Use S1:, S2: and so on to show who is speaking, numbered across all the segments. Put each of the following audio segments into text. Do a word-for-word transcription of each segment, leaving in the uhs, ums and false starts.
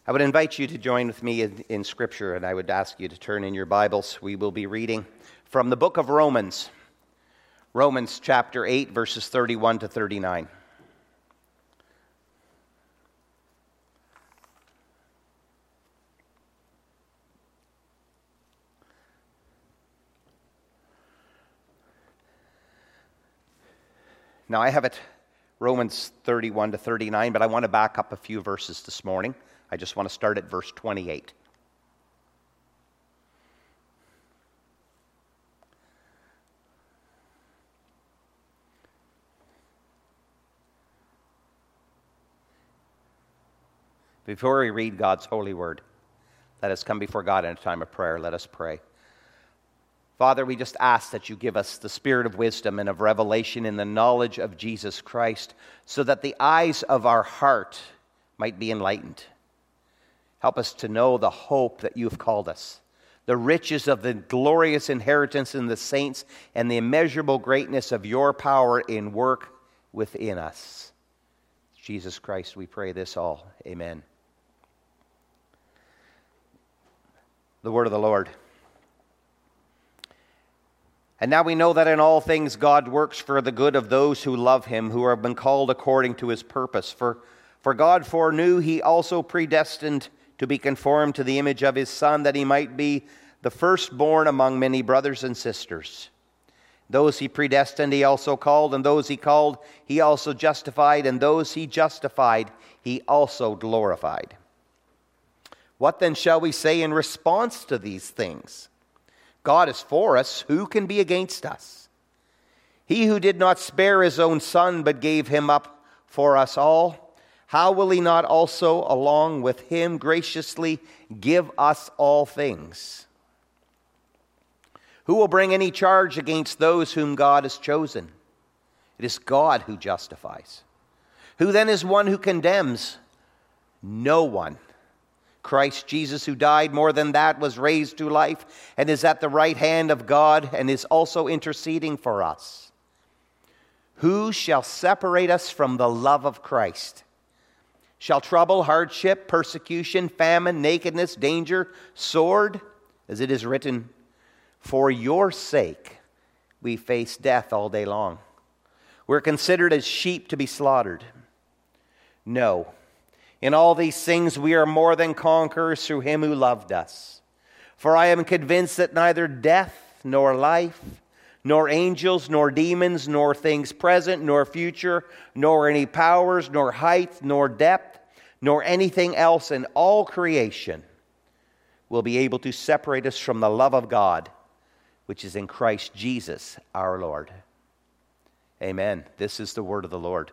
S1: I would invite you to join with me in, in Scripture, and I would ask you to turn in your Bibles. We will be reading from the book of Romans, Romans chapter eight, verses thirty-one to thirty-nine. Now, I have it Romans thirty-one to thirty-nine, but I want to back up a few verses this morning. I just want to start at verse twenty-eight. Before we read God's holy word, let us come before God in a time of prayer. Let us pray. Father, we just ask that you give us the spirit of wisdom and of revelation in the knowledge of Jesus Christ, so that the eyes of our heart might be enlightened. Help us to know the hope that you have called us, the riches of the glorious inheritance in the saints, and the immeasurable greatness of your power in work within us. Jesus Christ, we pray this all. Amen. The word of the Lord. And now we know that in all things God works for the good of those who love him, who have been called according to his purpose. For, for God foreknew, he also predestined to be conformed to the image of his Son, that he might be the firstborn among many brothers and sisters. Those he predestined, he also called, and those he called, he also justified, and those he justified, he also glorified. What then shall we say in response to these things? God is for us, who can be against us? He who did not spare his own Son, but gave him up for us all, how will he not also, along with him, graciously give us all things? Who will bring any charge against those whom God has chosen? It is God who justifies. Who then is one who condemns? No one. Christ Jesus, who died, more than that, was raised to life, and is at the right hand of God, and is also interceding for us. Who shall separate us from the love of Christ? Shall trouble, hardship, persecution, famine, nakedness, danger, sword? As it is written, for your sake we face death all day long. We're considered as sheep to be slaughtered. No. In all these things we are more than conquerors through him who loved us. For I am convinced that neither death nor life, nor angels, nor demons, nor things present, nor future, nor any powers, nor height, nor depth, nor anything else in all creation will be able to separate us from the love of God, which is in Christ Jesus our Lord. Amen. This is the word of the Lord.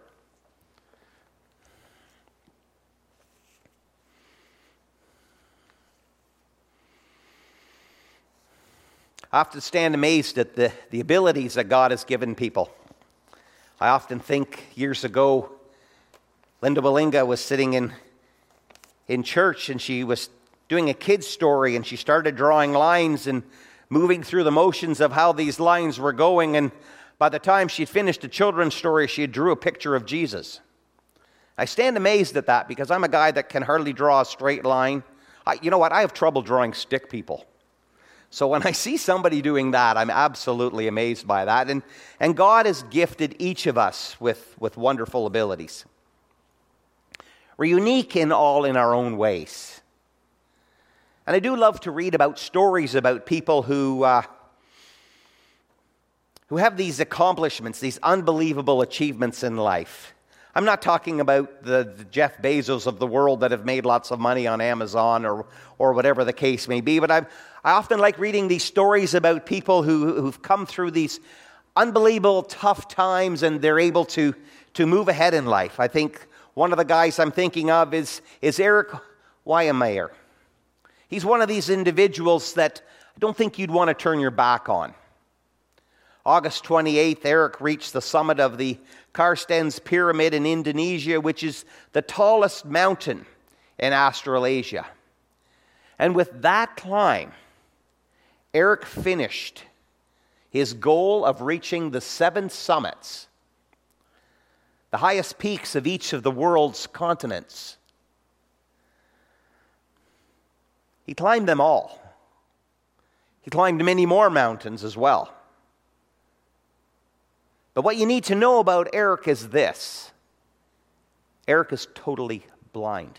S1: I often stand amazed at the, the abilities that God has given people. I often think years ago, Linda Wallinga was sitting in, in church, and she was doing a kid's story, and she started drawing lines and moving through the motions of how these lines were going, and by the time she'd finished a children's story, she drew a picture of Jesus. I stand amazed at that because I'm a guy that can hardly draw a straight line. I, you know what? I have trouble drawing stick people. So when I see somebody doing that, I'm absolutely amazed by that. And, and God has gifted each of us with, with wonderful abilities. We're unique in all in our own ways. And I do love to read about stories about people who, uh, who have these accomplishments, these unbelievable achievements in life. I'm not talking about the, the Jeff Bezos of the world that have made lots of money on Amazon or, or whatever the case may be, but I've, I often like reading these stories about people who, who've come through these unbelievable tough times and they're able to, to move ahead in life. I think one of the guys I'm thinking of is, is Eric Weihenmayer. He's one of these individuals that I don't think you'd want to turn your back on. August twenty-eighth, Eric reached the summit of the Karstens Pyramid in Indonesia, which is the tallest mountain in Australasia. And with that climb, Eric finished his goal of reaching the seven summits, the highest peaks of each of the world's continents. He climbed them all. He climbed many more mountains as well. But what you need to know about Eric is this. Eric is totally blind.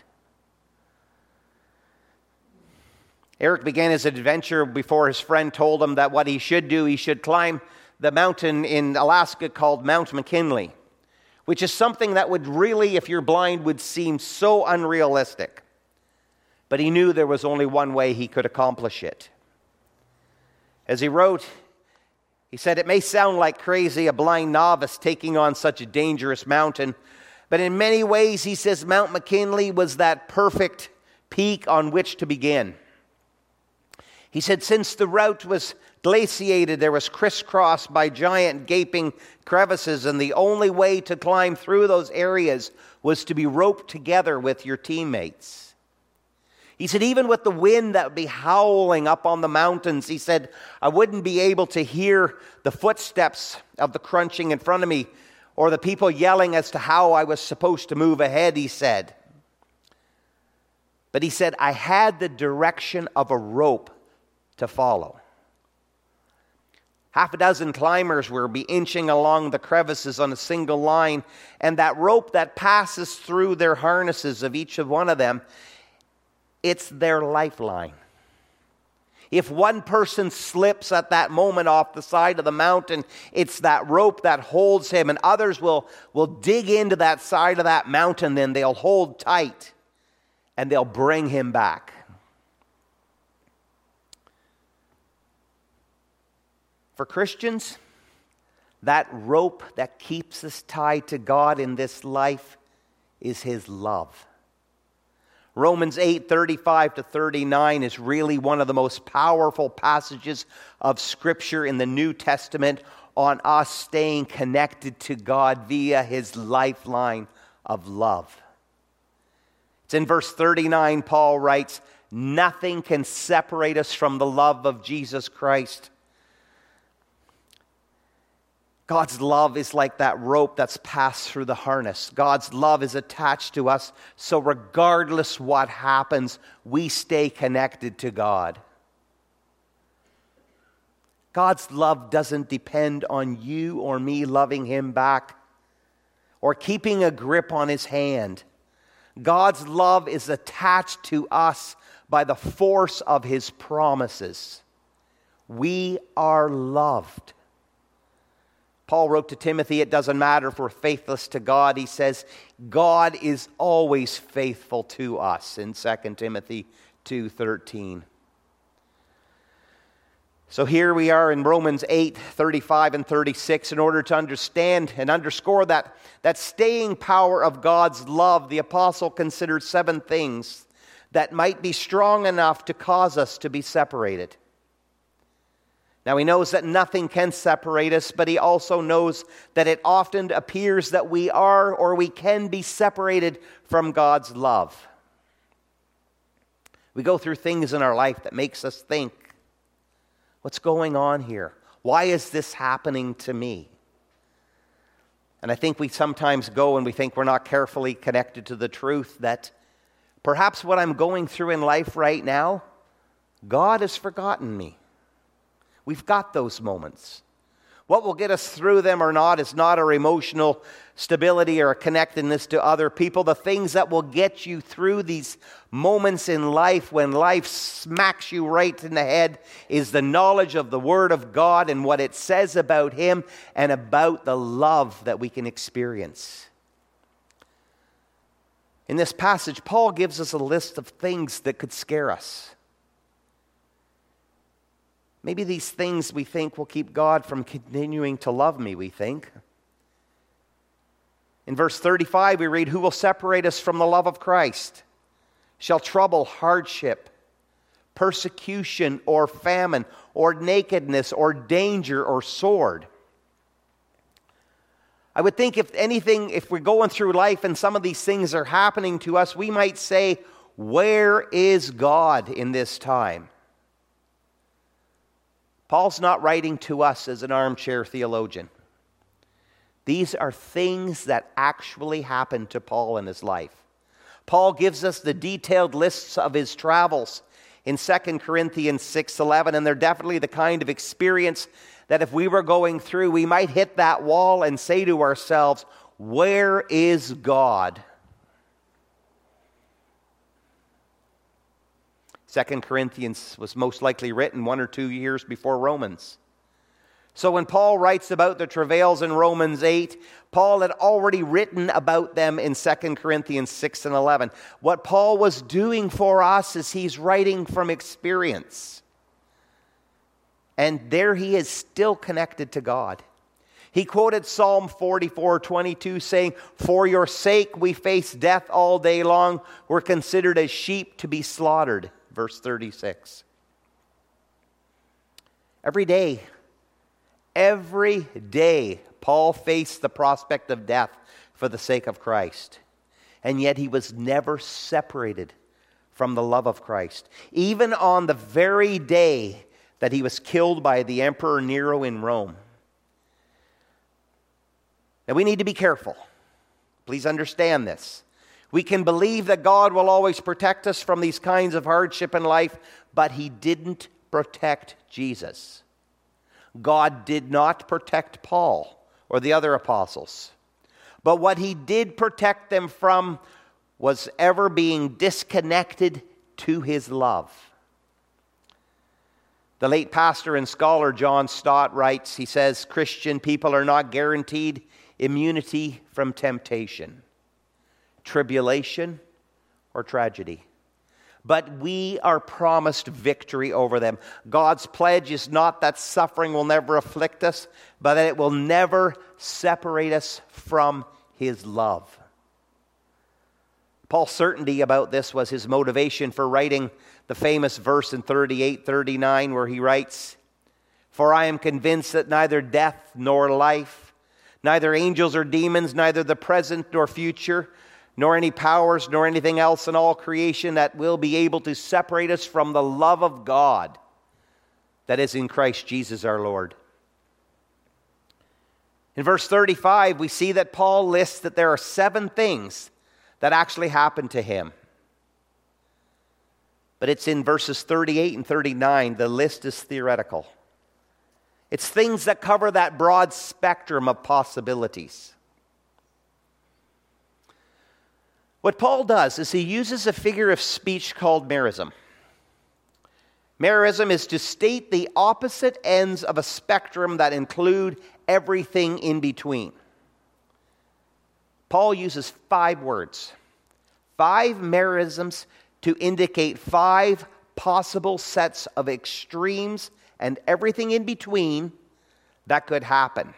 S1: Eric began his adventure before his friend told him that what he should do, he should climb the mountain in Alaska called Mount McKinley, which is something that would really, if you're blind, would seem so unrealistic. But he knew there was only one way he could accomplish it. As he wrote, he said, "It may sound like crazy, a blind novice taking on such a dangerous mountain, but in many ways," he says, "Mount McKinley was that perfect peak on which to begin." He said, "Since the route was glaciated, there was crisscrossed by giant gaping crevices, and the only way to climb through those areas was to be roped together with your teammates." He said, "Even with the wind that would be howling up on the mountains," he said, "I wouldn't be able to hear the footsteps of the crunching in front of me or the people yelling as to how I was supposed to move ahead," he said. But he said, "I had the direction of a rope to follow." Half a dozen climbers will be inching along the crevices on a single line, and that rope that passes through their harnesses of each of one of them, it's their lifeline. If one person slips at that moment off the side of the mountain, it's that rope that holds him, and others will, will dig into that side of that mountain, then they'll hold tight, and they'll bring him back. For Christians, that rope that keeps us tied to God in this life is His love. Romans eight, thirty-five to thirty-nine is really one of the most powerful passages of Scripture in the New Testament on us staying connected to God via His lifeline of love. It's in verse thirty-nine, Paul writes, "Nothing can separate us from the love of Jesus Christ." God's love is like that rope that's passed through the harness. God's love is attached to us, so regardless what happens, we stay connected to God. God's love doesn't depend on you or me loving Him back or keeping a grip on His hand. God's love is attached to us by the force of His promises. We are loved. Paul wrote to Timothy, "It doesn't matter if we're faithless to God." He says, God is always faithful to us in Second Timothy two thirteen. So here we are in Romans eight, thirty-five and thirty-six. In order to understand and underscore that, that staying power of God's love, the apostle considered seven things that might be strong enough to cause us to be separated. Now, he knows that nothing can separate us, but he also knows that it often appears that we are or we can be separated from God's love. We go through things in our life that makes us think, what's going on here? Why is this happening to me? And I think we sometimes go and we think we're not carefully connected to the truth that perhaps what I'm going through in life right now, God has forgotten me. We've got those moments. What will get us through them or not is not our emotional stability or a connectedness to other people. The things that will get you through these moments in life when life smacks you right in the head is the knowledge of the Word of God and what it says about Him and about the love that we can experience. In this passage, Paul gives us a list of things that could scare us. Maybe these things we think will keep God from continuing to love me, we think. In verse thirty-five, we read, "Who will separate us from the love of Christ? Shall trouble, hardship, persecution, or famine, or nakedness, or danger, or sword?" I would think if anything, if we're going through life and some of these things are happening to us, we might say, where is God in this time? Paul's not writing to us as an armchair theologian. These are things that actually happened to Paul in his life. Paul gives us the detailed lists of his travels, in Second Corinthians six eleven, and they're definitely the kind of experience that if we were going through, we might hit that wall and say to ourselves, where is God? Second Corinthians was most likely written one or two years before Romans. So when Paul writes about the travails in Romans eight, Paul had already written about them in Second Corinthians six and eleven. What Paul was doing for us is he's writing from experience. And there he is still connected to God. He quoted Psalm forty-four twenty-two saying, "For your sake we face death all day long. We're considered as sheep to be slaughtered." Verse thirty-six. Every day, every day, Paul faced the prospect of death for the sake of Christ. And yet he was never separated from the love of Christ. Even on the very day that he was killed by the Emperor Nero in Rome. Now we need to be careful. Please understand this. We can believe that God will always protect us from these kinds of hardship in life, but he didn't protect Jesus. God did not protect Paul or the other apostles. But what he did protect them from was ever being disconnected to his love. The late pastor and scholar John Stott writes, he says, Christian people are not guaranteed immunity from temptation, tribulation, or tragedy. But we are promised victory over them. God's pledge is not that suffering will never afflict us, but that it will never separate us from his love. Paul's certainty about this was his motivation for writing the famous verse in thirty-eight thirty-nine where he writes, "For I am convinced that neither death nor life, neither angels or demons, neither the present nor future, nor any powers, nor anything else in all creation that will be able to separate us from the love of God that is in Christ Jesus our Lord." In verse thirty-five, we see that Paul lists that there are seven things that actually happened to him. But it's in verses thirty-eight and thirty-nine, the list is theoretical. It's things that cover that broad spectrum of possibilities. What Paul does is he uses a figure of speech called merism. Merism is to state the opposite ends of a spectrum that include everything in between. Paul uses five words, five merisms to indicate five possible sets of extremes and everything in between that could happen.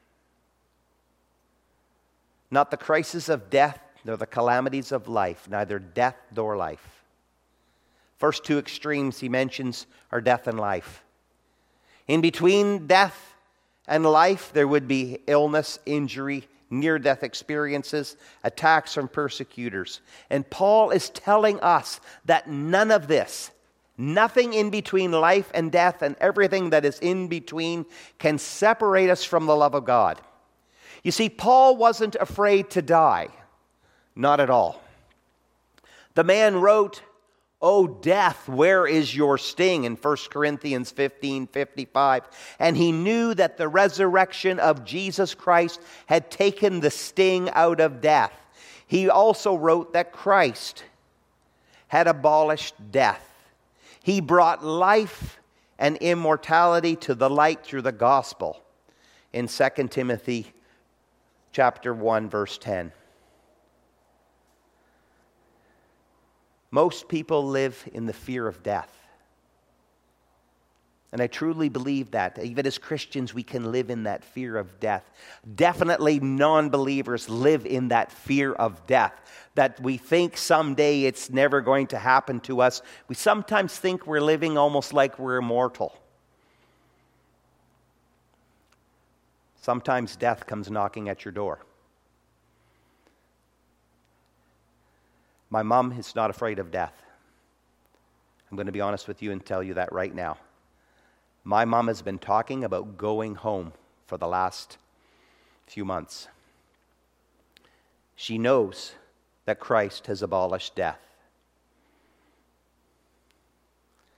S1: Not the crisis of death, nor the calamities of life, neither death nor life. First two extremes he mentions are death and life. In between death and life, there would be illness, injury, near-death experiences, attacks from persecutors. And Paul is telling us that none of this, nothing in between life and death and everything that is in between can separate us from the love of God. You see, Paul wasn't afraid to die. Not at all. The man wrote, "O death, where is your sting?" in First Corinthians fifteen fifty-five. And he knew that the resurrection of Jesus Christ had taken the sting out of death. He also wrote that Christ had abolished death. He brought life and immortality to the light through the gospel in Second Timothy chapter one, verse ten. Most people live in the fear of death. And I truly believe that. Even as Christians, we can live in that fear of death. Definitely non-believers live in that fear of death. That we think someday it's never going to happen to us. We sometimes think we're living almost like we're immortal. Sometimes death comes knocking at your door. My mom is not afraid of death. I'm going to be honest with you and tell you that right now. My mom has been talking about going home for the last few months. She knows that Christ has abolished death.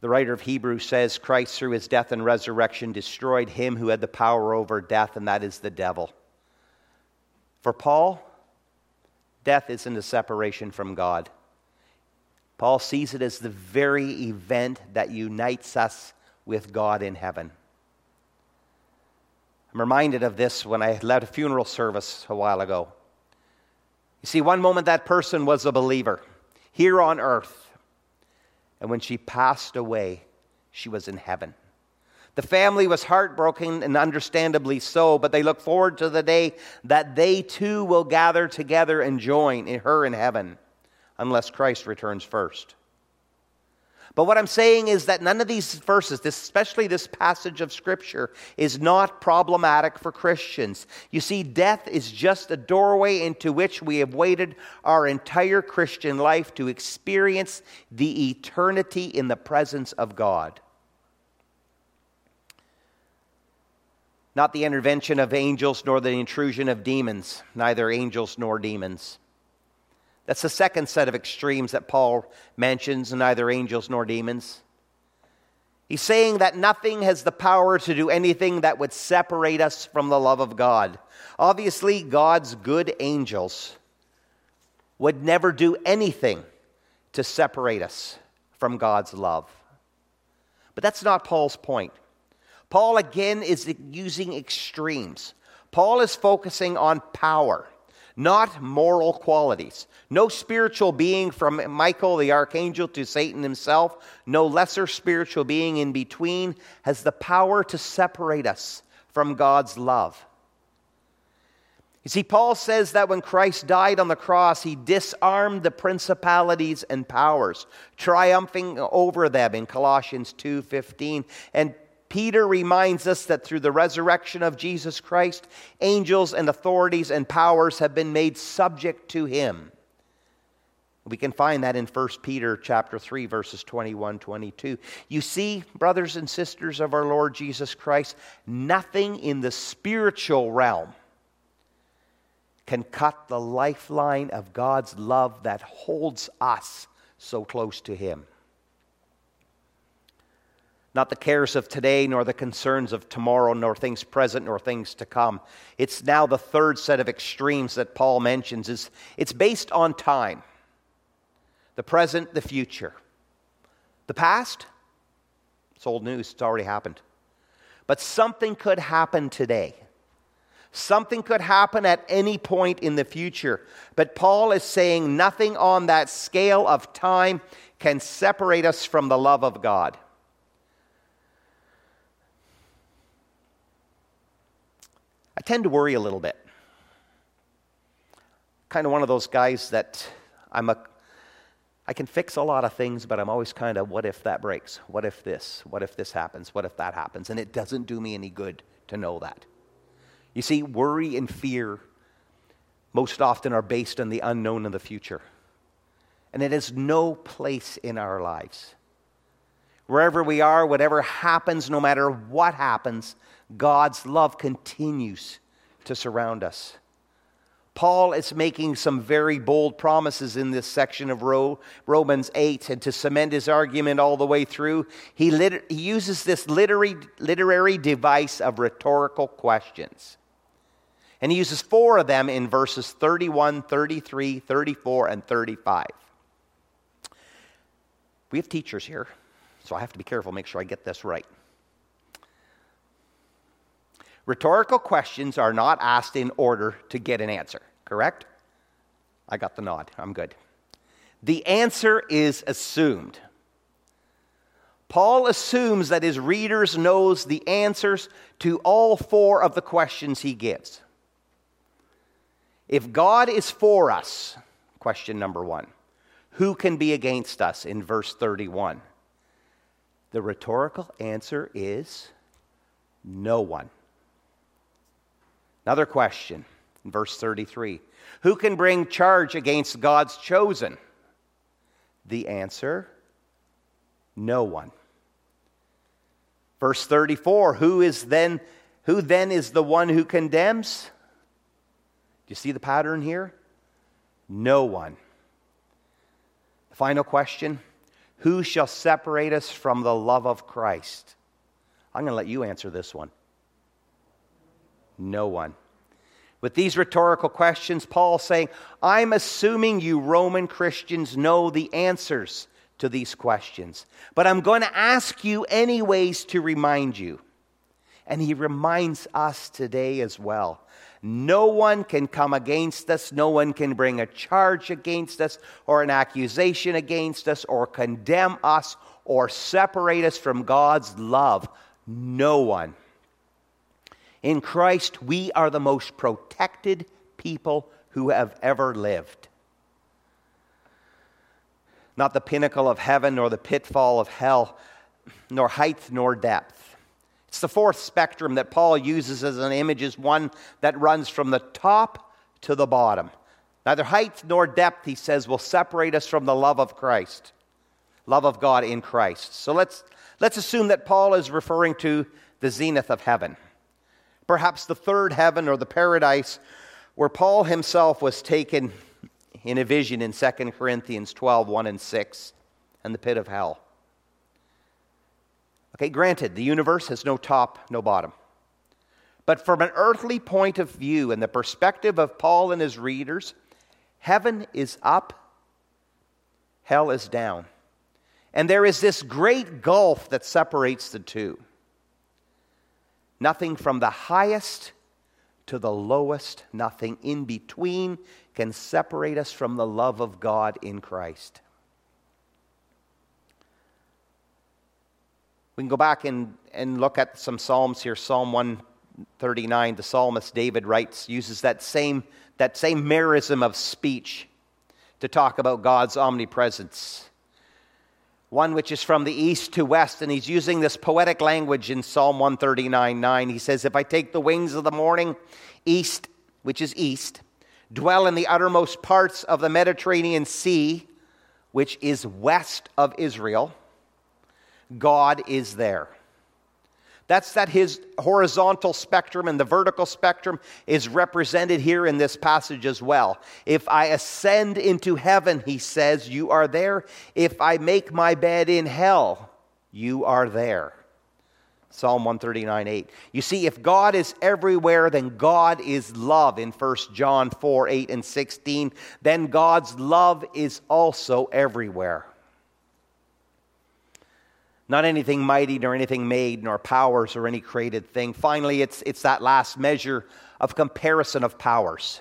S1: The writer of Hebrews says Christ, through his death and resurrection, destroyed him who had the power over death, and that is the devil. For Paul, death isn't a separation from God. Paul sees it as the very event that unites us with God in heaven. I'm reminded of this when I led a funeral service a while ago. You see, one moment that person was a believer here on earth. And when she passed away, she was in heaven. The family was heartbroken, and understandably so, but they look forward to the day that they too will gather together and join in her in heaven, unless Christ returns first. But what I'm saying is that none of these verses, especially this passage of Scripture, is not problematic for Christians. You see, death is just a doorway into which we have waited our entire Christian life to experience the eternity in the presence of God. Not the intervention of angels, nor the intrusion of demons, neither angels nor demons. That's the second set of extremes that Paul mentions, neither angels nor demons. He's saying that nothing has the power to do anything that would separate us from the love of God. Obviously, God's good angels would never do anything to separate us from God's love. But that's not Paul's point. Paul, again, is using extremes. Paul is focusing on power, not moral qualities. No spiritual being from Michael the archangel to Satan himself, no lesser spiritual being in between, has the power to separate us from God's love. You see, Paul says that when Christ died on the cross, he disarmed the principalities and powers, triumphing over them in Colossians two fifteen. And Peter reminds us that through the resurrection of Jesus Christ, angels and authorities and powers have been made subject to him. We can find that in First Peter chapter three, verses twenty-one to twenty-two. You see, brothers and sisters of our Lord Jesus Christ, nothing in the spiritual realm can cut the lifeline of God's love that holds us so close to him. Not the cares of today, nor the concerns of tomorrow, nor things present, nor things to come. It's now the third set of extremes that Paul mentions. Is it's based on time. The present, the future. The past, it's old news, it's already happened. But something could happen today. Something could happen at any point in the future. But Paul is saying nothing on that scale of time can separate us from the love of God. I tend to worry a little bit. Kind of one of those guys that I'm a, I can fix a lot of things, but I'm always kind of, what if that breaks? What if this? What if this happens? What if that happens? And it doesn't do me any good to know that. You see, worry and fear most often are based on the unknown of the future. And it has no place in our lives. Wherever we are, whatever happens, no matter what happens, God's love continues to surround us. Paul is making some very bold promises in this section of Romans eight, and to cement his argument all the way through, he, lit- he uses this literary, literary device of rhetorical questions. And he uses four of them in verses thirty-one, thirty-three, thirty-four, and thirty-five. We have teachers here, so I have to be careful, make sure I get this right. Rhetorical questions are not asked in order to get an answer, correct? I got the nod. I'm good. The answer is assumed. Paul assumes that his readers knows the answers to all four of the questions he gives. If God is for us, question number one, who can be against us in verse thirty-one? The rhetorical answer is no one. Another question in verse thirty-three. Who can bring charge against God's chosen? The answer, no one. Verse thirty-four. Who is then, who then is the one who condemns? Do you see the pattern here? No one. The final question. Who shall separate us from the love of Christ? I'm going to let you answer this one. No one. With these rhetorical questions, Paul's saying, I'm assuming you Roman Christians know the answers to these questions, but I'm going to ask you anyways to remind you. And he reminds us today as well. No one can come against us. No one can bring a charge against us or an accusation against us or condemn us or separate us from God's love. No one. In Christ, we are the most protected people who have ever lived. Not the pinnacle of heaven nor the pitfall of hell, nor height nor depth. It's the fourth spectrum that Paul uses as an image, is one that runs from the top to the bottom. Neither height nor depth, he says, will separate us from the love of Christ, love of God in Christ. So let's, let's assume that Paul is referring to the zenith of heaven. Perhaps the third heaven or the paradise where Paul himself was taken in a vision in Second Corinthians twelve, one and six, and the pit of hell. Okay, granted, the universe has no top, no bottom. But from an earthly point of view and the perspective of Paul and his readers, heaven is up, hell is down. And there is this great gulf that separates the two. Nothing from the highest to the lowest, nothing in between can separate us from the love of God in Christ. We can go back and, and look at some Psalms here. Psalm one thirty-nine, the psalmist David writes, uses that same, that same merism of speech to talk about God's omnipresence. One which is from the east to west, and he's using this poetic language in Psalm one thirty-nine, nine. He says, if I take the wings of the morning, east, which is east, dwell in the uttermost parts of the Mediterranean Sea, which is west of Israel, God is there. That's that his horizontal spectrum and the vertical spectrum is represented here in this passage as well. If I ascend into heaven, he says, you are there. If I make my bed in hell, you are there. Psalm one thirty-nine, eight. You see, if God is everywhere, then God is love in First John four, eight and sixteen. Then God's love is also everywhere. Not anything mighty, nor anything made, nor powers, or any created thing. Finally, it's, it's that last measure of comparison of powers.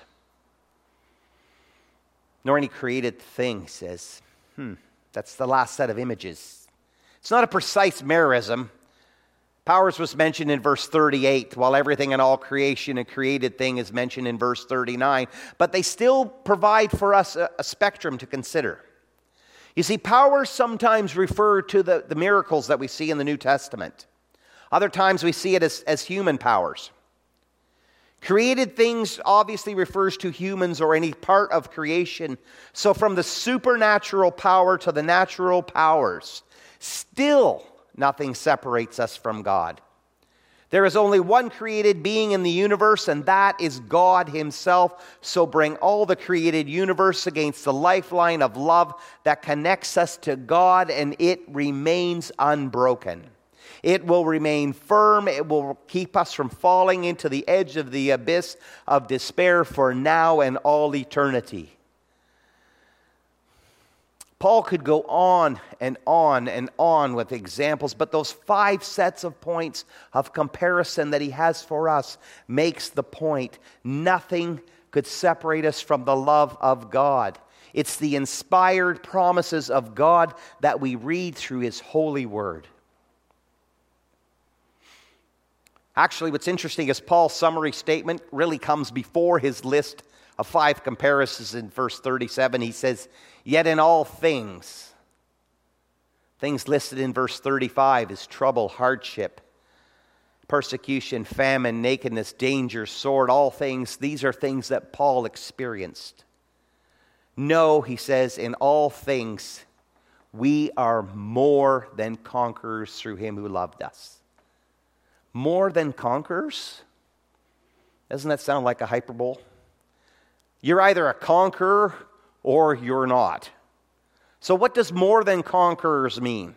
S1: Nor any created thing, he says. Hmm, that's the last set of images. It's not a precise merism. Powers was mentioned in verse thirty-eight, while everything in all creation and created thing is mentioned in verse thirty-nine. But they still provide for us a, a spectrum to consider. You see, powers sometimes refer to the, the miracles that we see in the New Testament. Other times we see it as, as human powers. Created things obviously refers to humans or any part of creation. So from the supernatural power to the natural powers, still nothing separates us from God. There is only one created being in the universe, and that is God himself. So bring all the created universe against the lifeline of love that connects us to God, and it remains unbroken. It will remain firm. It will keep us from falling into the edge of the abyss of despair for now and all eternity. Paul could go on and on and on with examples, but those five sets of points of comparison that he has for us makes the point. Nothing could separate us from the love of God. It's the inspired promises of God that we read through his holy word. Actually, what's interesting is Paul's summary statement really comes before his list of five comparisons in verse thirty-seven. He says, yet in all things, things listed in verse thirty-five is trouble, hardship, persecution, famine, nakedness, danger, sword, all things. These are things that Paul experienced. No, he says, in all things, we are more than conquerors through him who loved us. More than conquerors? Doesn't that sound like a hyperbole? You're either a conqueror or you're not. So what does more than conquerors mean?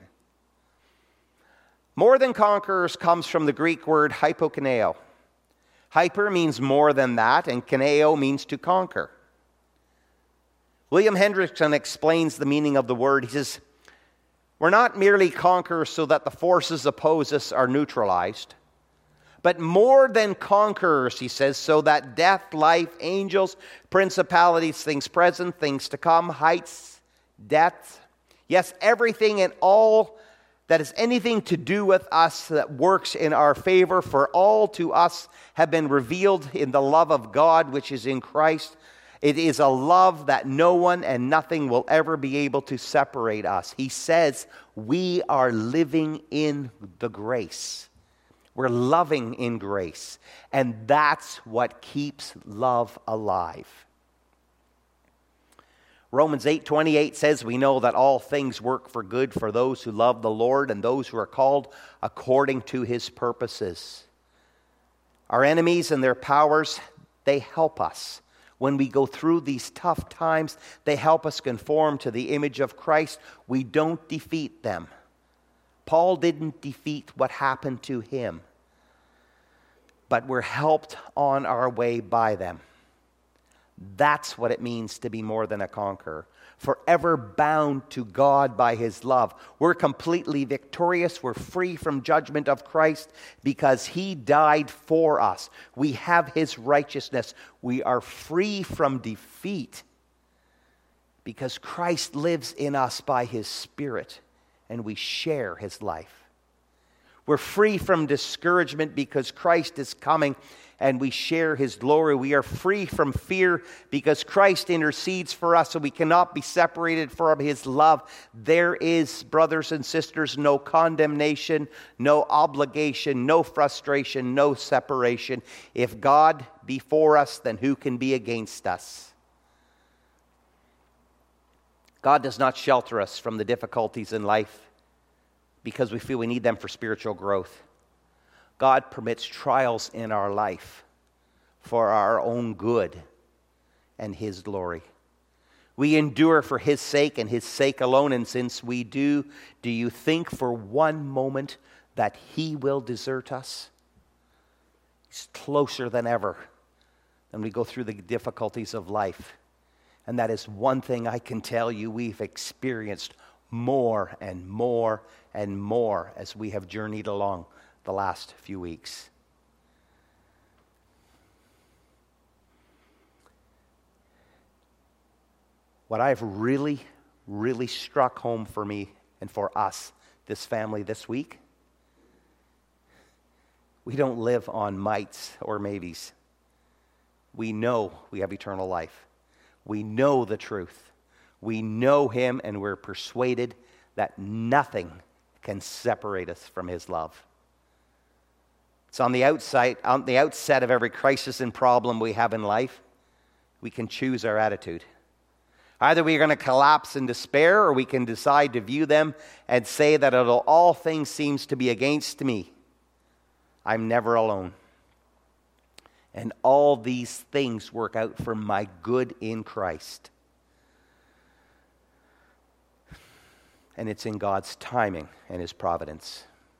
S1: More than conquerors comes from the Greek word hypokineo. Hyper means more than that, and kineo means to conquer. William Hendrickson explains the meaning of the word. He says, we're not merely conquerors so that the forces oppose us are neutralized, but more than conquerors, he says, so that death, life, angels, principalities, things present, things to come, heights, depths, yes, everything and all that has anything to do with us that works in our favor, for all to us have been revealed in the love of God which is in Christ. It is a love that no one and nothing will ever be able to separate us. He says we are living in the grace. We're loving in grace. And that's what keeps love alive. Romans eight twenty-eight says we know that all things work for good for those who love the Lord and those who are called according to his purposes. Our enemies and their powers, they help us. When we go through these tough times, they help us conform to the image of Christ. We don't defeat them. Paul didn't defeat what happened to him, but we're helped on our way by them. That's what it means to be more than a conqueror. Forever bound to God by his love. We're completely victorious. We're free from judgment of Christ because he died for us. We have his righteousness. We are free from defeat because Christ lives in us by his Spirit and we share his life. We're free from discouragement because Christ is coming and we share his glory. We are free from fear because Christ intercedes for us, so we cannot be separated from his love. There is, brothers and sisters, no condemnation, no obligation, no frustration, no separation. If God be for us, then who can be against us? God does not shelter us from the difficulties in life because we feel we need them for spiritual growth. God permits trials in our life for our own good and his glory. We endure for his sake and his sake alone, and since we do, do you think for one moment that he will desert us? He's closer than ever when we go through the difficulties of life. And that is one thing I can tell you we've experienced more and more and more as we have journeyed along the last few weeks. What I've really, really struck home for me and for us, this family this week, we don't live on mights or maybes. We know we have eternal life. We know the truth. We know him, and we're persuaded that nothing can separate us from his love. It's on the outside, on the outset of every crisis and problem we have in life, we can choose our attitude. Either we are going to collapse in despair, or we can decide to view them and say that although all things seems to be against me, I'm never alone. And all these things work out for my good in Christ. And it's in God's timing and his providence.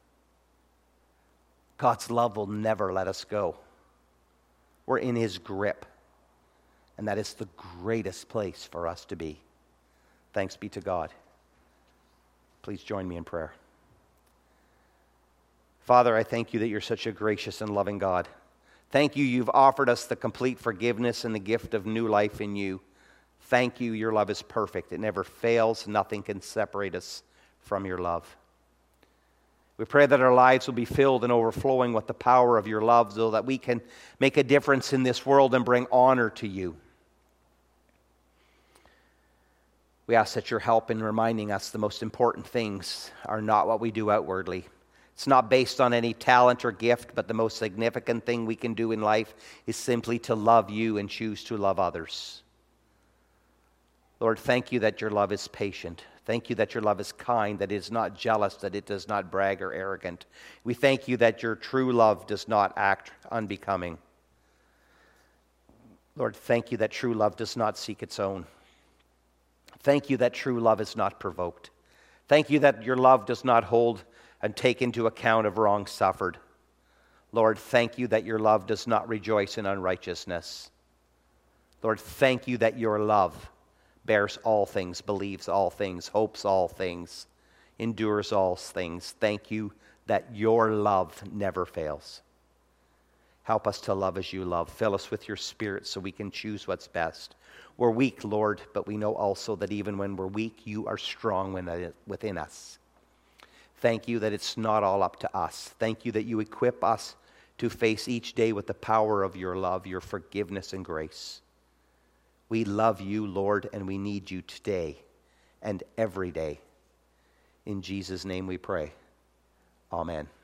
S1: God's love will never let us go. We're in his grip. And that is the greatest place for us to be. Thanks be to God. Please join me in prayer. Father, I thank you that you're such a gracious and loving God. Thank you, you've offered us the complete forgiveness and the gift of new life in you. Thank you, your love is perfect. It never fails. Nothing can separate us from your love. We pray that our lives will be filled and overflowing with the power of your love so that we can make a difference in this world and bring honor to you. We ask that your help in reminding us the most important things are not what we do outwardly. It's not based on any talent or gift, but the most significant thing we can do in life is simply to love you and choose to love others. Lord, thank you that your love is patient. Thank you that your love is kind, that it is not jealous, that it does not brag or arrogant. We thank you that your true love does not act unbecoming. Lord, thank you that true love does not seek its own. Thank you that true love is not provoked. Thank you that your love does not hold and take into account of wrong suffered. Lord, thank you that your love does not rejoice in unrighteousness. Lord, thank you that your love bears all things, believes all things, hopes all things, endures all things. Thank you that your love never fails. Help us to love as you love. Fill us with your Spirit so we can choose what's best. We're weak, Lord, but we know also that even when we're weak, you are strong within us. Thank you that it's not all up to us. Thank you that you equip us to face each day with the power of your love, your forgiveness and grace. We love you, Lord, and we need you today and every day. In Jesus' name we pray. Amen.